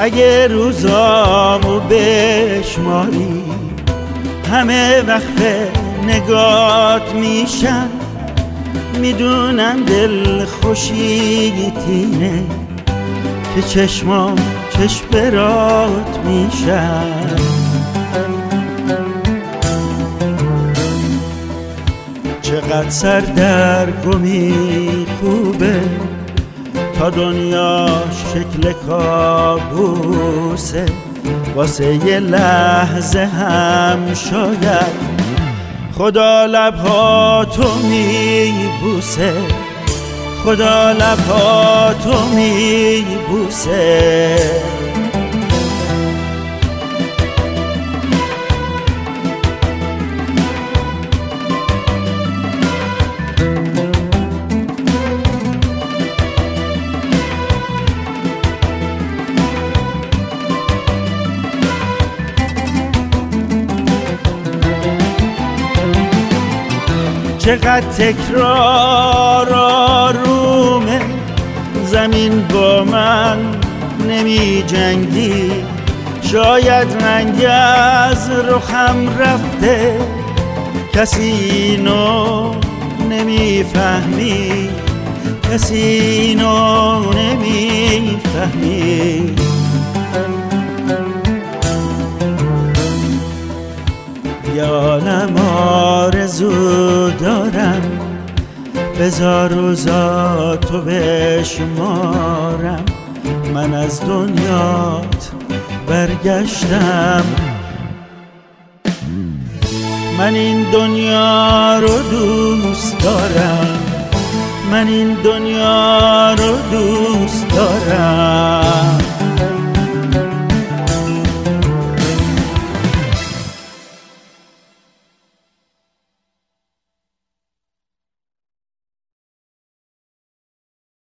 اگه روزامو بشماری همه وقت نگات میشن، میدونم دل خوشیتینه که چشمام چشم برات میشن. چقدر سردرگمی خوبه تا دنیا شکل کابوسه، واسه یه لحظه هم شاید خدا لبهاتو میبوسه، خدا لبهاتو میبوسه. چقدر تکرار آرومه، زمین با من نمی جنگی، شاید رنگ از رخم رفته، کسی اینو نمی فهمی، کسی اینو نمی فهمی. یه عالم آرزو دارم، بذار روزاتو بشمارم، من از دنیات برگشتم. من این دنیا رو دوست دارم، من این دنیا رو دوست دارم.